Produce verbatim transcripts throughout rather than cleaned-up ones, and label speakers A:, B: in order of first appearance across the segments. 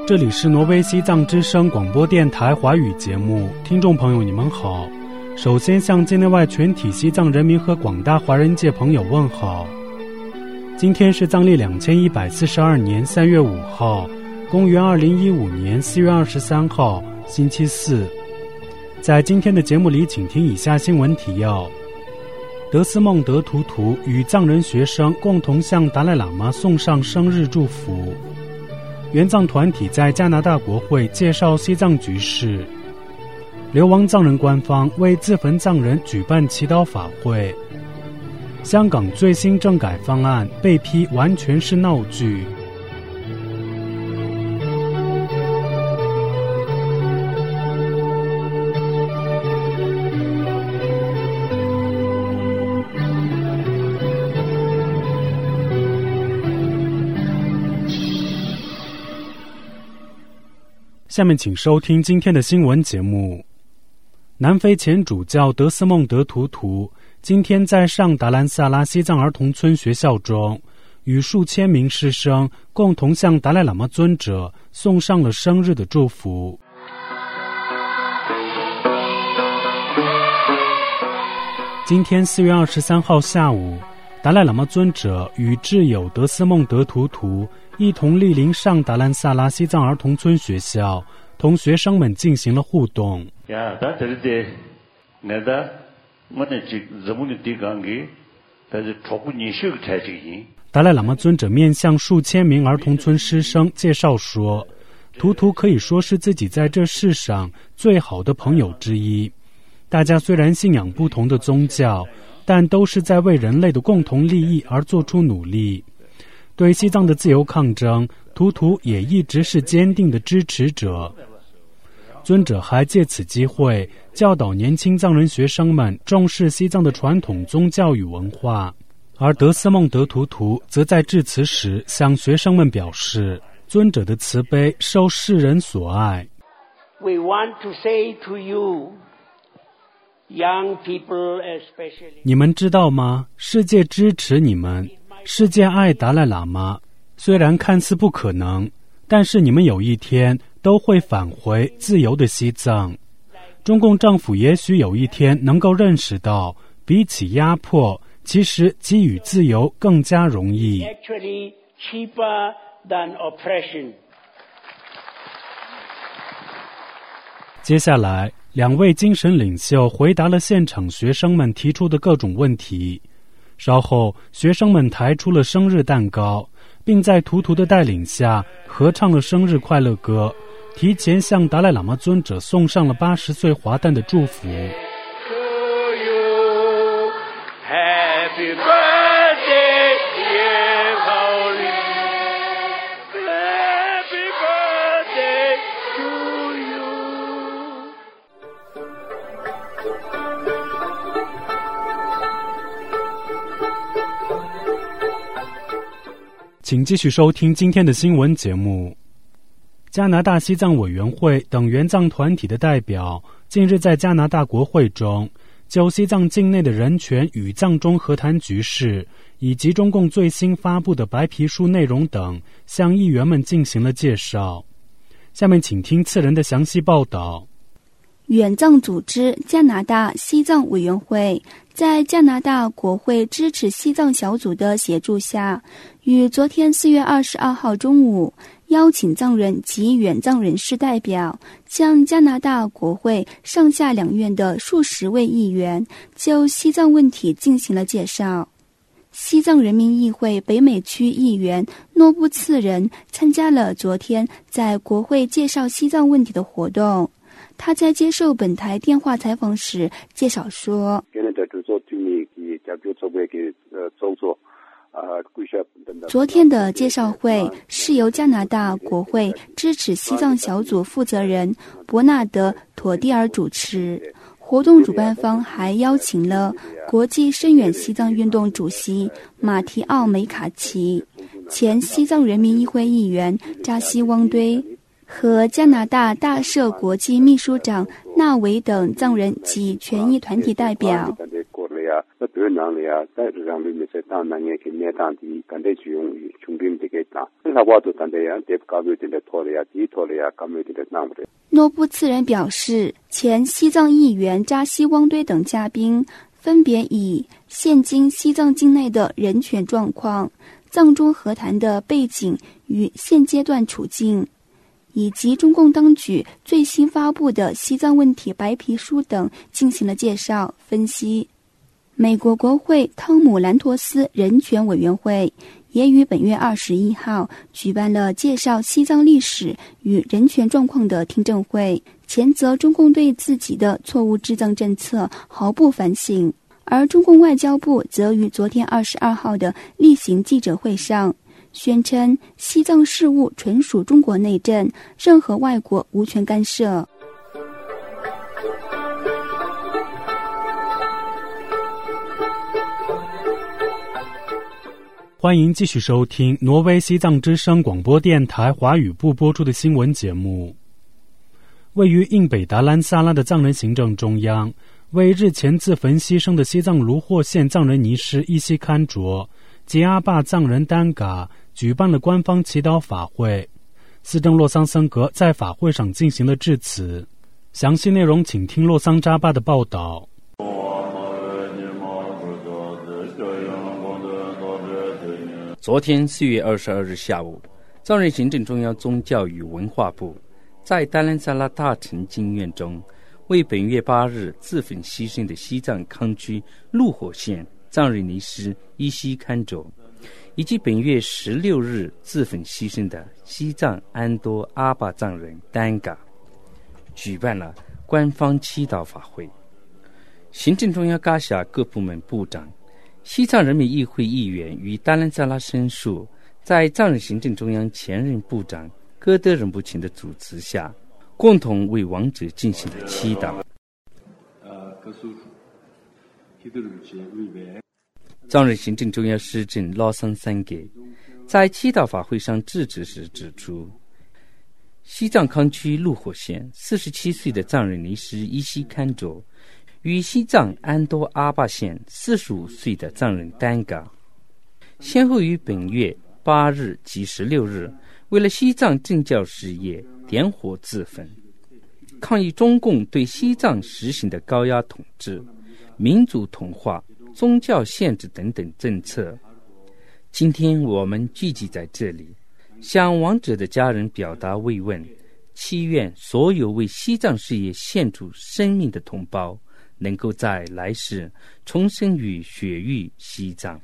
A: 这里是挪威西藏之声广播电台华语节目，听众朋友你们好。首先向境内外全体西藏人民和广大华人界朋友问好。今天是藏历两千一百四十二年三月五号，公元二零一五年四月二十三号，星期四。在今天的节目里，请听以下新闻提要：德斯孟德图图与藏人学生共同向达赖喇嘛送上生日祝福。援藏团体在加拿大国会介绍西藏局势。流亡藏人官方为自焚藏人举办祈祷法会。香港最新政改方案被批完全是闹剧。下面请收听今天的新闻节目。南非前主教德斯孟德图图今天在上达兰萨拉西藏儿童村学校中，与数千名师生共同向达赖喇嘛尊者送上了生日的祝福。今天四月二十三号下午，达赖喇嘛尊者与挚友德斯孟德图图一同莅临上达兰萨拉西藏儿童村学校，同学生们进行了互动。达赖喇嘛尊者面向数千名儿童村师生介绍说，图图可以说是自己在这世上最好的朋友之一。大家虽然信仰不同的宗教，但都是在为人类的共同利益而做出努力。对西藏的自由抗争，图图也一直是坚定的支持者。尊者还借此机会教导年轻藏人学生们重视西藏的传统宗教与文化，而德斯孟德图图则在致辞时向学生们表示，尊者的慈悲受世人所爱。
B: We want to say to you, young people especially,
A: 你们知道吗？世界支持你们，世界爱达赖喇嘛，虽然看似不可能，但是你们有一天都会返回自由的西藏。中共政府也许有一天能够认识到，比起压迫，其实给予自由更加容易。
B: actually cheaper than oppression.
A: 接下来，两位精神领袖回答了现场学生们提出的各种问题。稍后，学生们抬出了生日蛋糕，并在图图的带领下合唱了生日快乐歌，提前向达赖喇嘛尊者送上了八十岁华诞的祝福。
B: Happy birthday, dear Holy. Happy birthday to you.
A: 请继续收听今天的新闻节目。加拿大西藏委员会等援藏团体的代表近日在加拿大国会中就西藏境内的人权与藏中和谈局势以及中共最新发布的白皮书内容等向议员们进行了介绍。下面请听次人的详细报道。
C: 援藏组织加拿大西藏委员会在加拿大国会支持西藏小组的协助下，于昨天四月二十二号中午邀请藏人及援藏人士代表，向加拿大国会上下两院的数十位议员就西藏问题进行了介绍。西藏人民议会北美区议员诺布次仁参加了昨天在国会介绍西藏问题的活动。他在接受本台电话采访时介绍说，昨天的介绍会是由加拿大国会支持西藏小组负责人伯纳德·妥蒂尔主持。活动主办方还邀请了国际深远西藏运动主席马提奥梅卡奇、前西藏人民议会议员扎西汪堆和加拿大大社国际秘书长纳维等藏人及权益团体代表。
D: 囊里啊，在日常里面在当那也给面当的，干的就用穷兵的给打，那我都当的样，得搞不定的拖了呀，地拖了呀，搞不定的那么的。
C: 诺布次人表示，前西藏议员扎西汪堆等嘉宾分别以现今西藏境内的人权状况、藏中和谈的背景与现阶段处境，以及中共当局最新发布的西藏问题白皮书等进行了介绍分析。美国国会汤姆兰托斯人权委员会也于本月二十一号举办了介绍西藏历史与人权状况的听证会，谴责中共对自己的错误治藏政策毫不反省。而中共外交部则于昨天二十二号的例行记者会上宣称，西藏事务纯属中国内政，任何外国无权干涉。
A: 欢迎继续收听挪威西藏之声广播电台华语部播出的新闻节目。位于印北达兰萨拉的藏人行政中央，为日前自焚牺牲的西藏卢霍县藏人尼师伊西堪卓及阿坝藏人丹嘎举办了官方祈祷法会。司政洛桑森格在法会上进行了致辞。详细内容请听洛桑扎巴的报道。
E: 昨天四月二十二日下午，藏人行政中央宗教与文化部在达兰萨拉大城经院中，为本月八日自焚牺牲的西藏康区鹿火县藏人尼师伊西堪卓，以及本月十六日自焚牺牲的西藏安多阿坝藏人丹嘎，举办了官方祈祷法会。行政中央嘎辖各部门部长、西藏人民议会议员与达兰萨拉申诉，在藏人行政中央前任部长戈德仁布琴的主持下，共同为亡者进行了祈祷。藏人行政中央师政拉桑三给在祈祷法会上致辞时指出，西藏康区鹿火县四十七岁的藏人尼师伊西堪卓与西藏安多阿坝县四十五岁的藏人丹嘎，先后于本月八日及十六日为了西藏政教事业点火自焚，抗议中共对西藏实行的高压统治、民族同化、宗教限制等等政策。今天我们聚集在这里，向亡者的家人表达慰问，祈愿所有为西藏事业献出生命的同胞能够在来世重生于雪域西藏。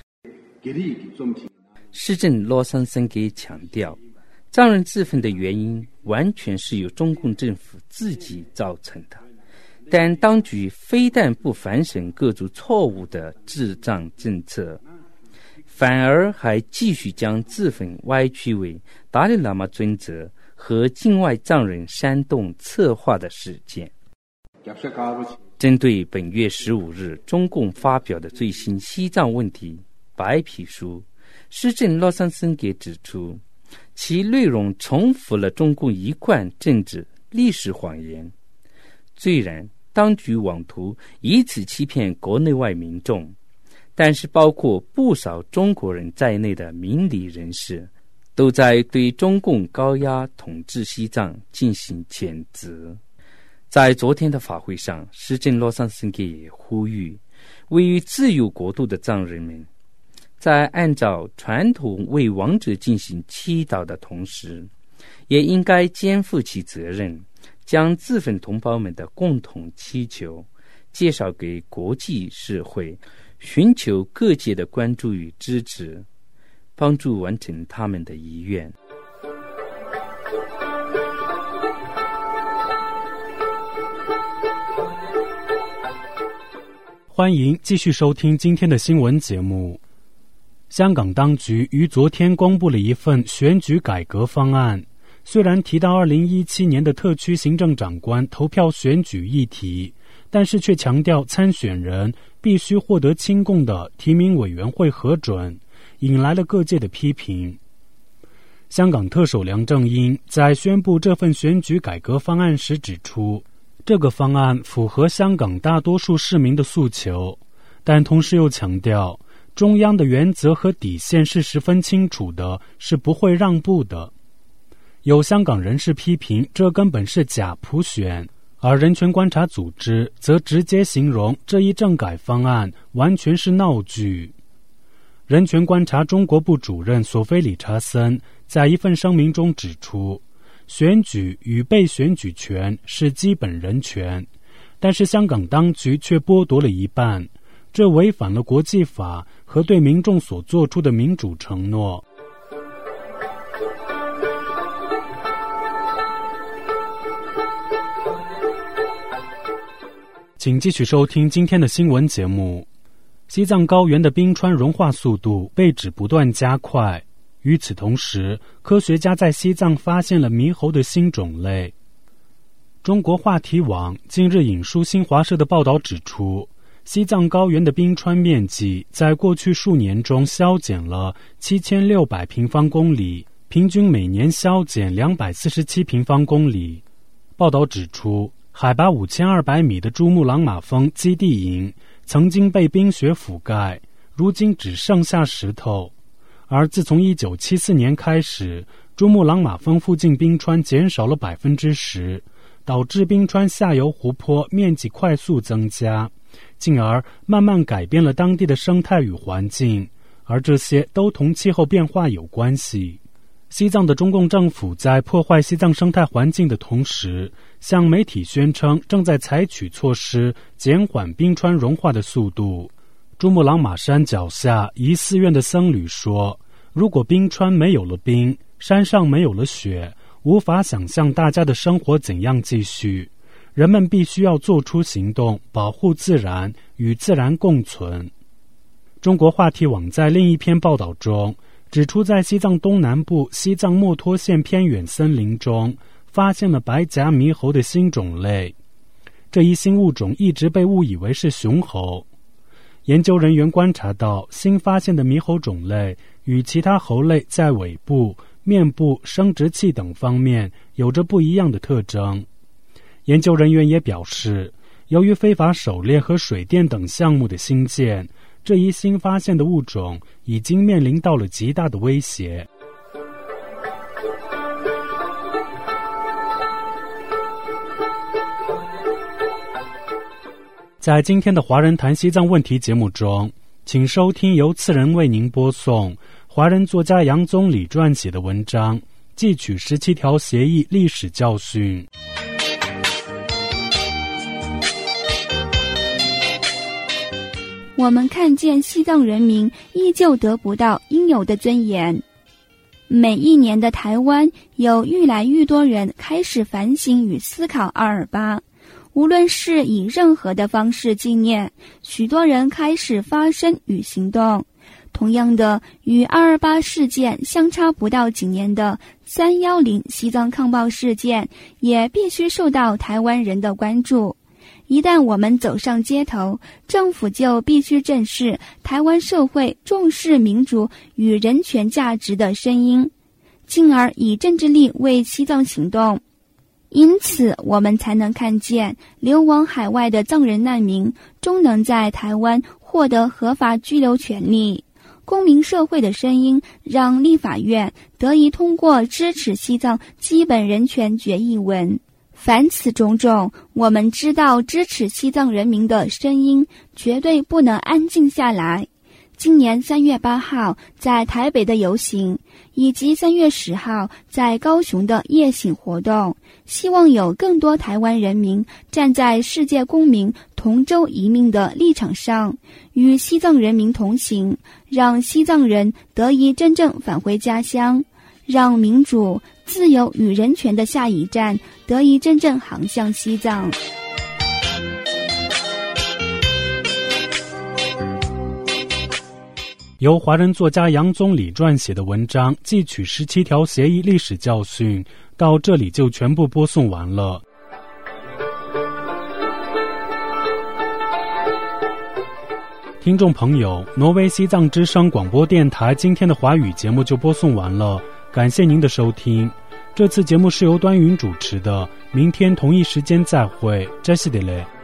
E: 市政罗桑森给强调，藏人自焚的原因完全是由中共政府自己造成的，但当局非但不反省各族错误的治藏政策，反而还继续将自焚歪曲为达赖喇嘛尊者和境外藏人煽动策划的事件。针对本月十五日中共发表的最新西藏问题白皮书，施政洛桑森给指出，其内容重复了中共一贯政治历史谎言。虽然当局妄图以此欺骗国内外民众，但是包括不少中国人在内的民理人士都在对中共高压统治西藏进行谴责。在昨天的法会上，施政洛桑森给也呼吁位于自由国度的藏人们，在按照传统为亡者进行祈祷的同时，也应该肩负起责任，将自焚同胞们的共同祈求介绍给国际社会，寻求各界的关注与支持，帮助完成他们的遗愿。
A: 欢迎继续收听今天的新闻节目。香港当局于昨天公布了一份选举改革方案，虽然提到二零一七年的特区行政长官投票选举议题，但是却强调参选人必须获得亲共的提名委员会核准，引来了各界的批评。香港特首梁振英在宣布这份选举改革方案时指出，这个方案符合香港大多数市民的诉求， 但同时又强调，中央的原则和底线是十分清楚的，是不会让步的。有香港人士批评这根本是假普选，而人权观察组织则直接形容这一政改方案完全是闹剧。人权观察中国部主任索菲·理查森在一份声明中指出，选举与被选举权是基本人权，但是香港当局却剥夺了一半，这违反了国际法和对民众所做出的民主承诺。请继续收听今天的新闻节目。西藏高原的冰川融化速度被指不断加快，与此同时，科学家在西藏发现了猕猴的新种类。中国话题网近日引述新华社的报道指出，西藏高原的冰川面积在过去数年中削减了七千六百平方公里，平均每年削减两百四十七平方公里。报道指出，海拔五千二百米的珠穆朗玛峰基地营曾经被冰雪覆盖，如今只剩下石头。而自从一九七四年开始，珠穆朗玛峰附近冰川减少了百分之十，导致冰川下游湖泊面积快速增加，进而慢慢改变了当地的生态与环境，而这些都同气候变化有关系。西藏的中共政府在破坏西藏生态环境的同时，向媒体宣称正在采取措施减缓冰川融化的速度。珠穆朗玛山脚下一寺院的僧侣说，如果冰川没有了冰，山上没有了雪，无法想象大家的生活怎样继续。人们必须要做出行动，保护自然，与自然共存。中国话题网在另一篇报道中指出，在西藏东南部西藏墨脱县偏远森林中发现了白颊猕猴的新种类，这一新物种一直被误以为是雄猴。研究人员观察到，新发现的猕猴种类与其他猴类在尾部、面部、生殖器等方面有着不一样的特征。研究人员也表示，由于非法狩猎和水电等项目的兴建，这一新发现的物种已经面临到了极大的威胁。在今天的华人谈西藏问题节目中，请收听由次人为您播送华人作家杨宗理撰写的文章《汲取十七条协议历史教训》。
C: 我们看见西藏人民依旧得不到应有的尊严。每一年的台湾，有愈来愈多人开始反省与思考二二八。无论是以任何的方式纪念，许多人开始发声与行动。同样的，与二二八事件相差不到几年的三一零西藏抗暴事件，也必须受到台湾人的关注。一旦我们走上街头，政府就必须正视台湾社会重视民主与人权价值的声音，进而以政治力为西藏行动。因此，我们才能看见流亡海外的藏人难民终能在台湾获得合法居留权利。公民社会的声音让立法院得以通过支持西藏基本人权决议文。凡此种种，我们知道支持西藏人民的声音绝对不能安静下来。今年三月八号在台北的游行，以及三月十号在高雄的夜行活动，希望有更多台湾人民站在世界公民同舟一命的立场上，与西藏人民同行，让西藏人得以真正返回家乡，让民主、自由与人权的下一站得以真正航向西藏。
A: 由华人作家杨宗理撰写的文章《汲取十七条协议历史教训》到这里就全部播送完了。听众朋友，挪威西藏之声广播电台今天的华语节目就播送完了，感谢您的收听。这次节目是由端云主持的，明天同一时间再会，这是的嘞。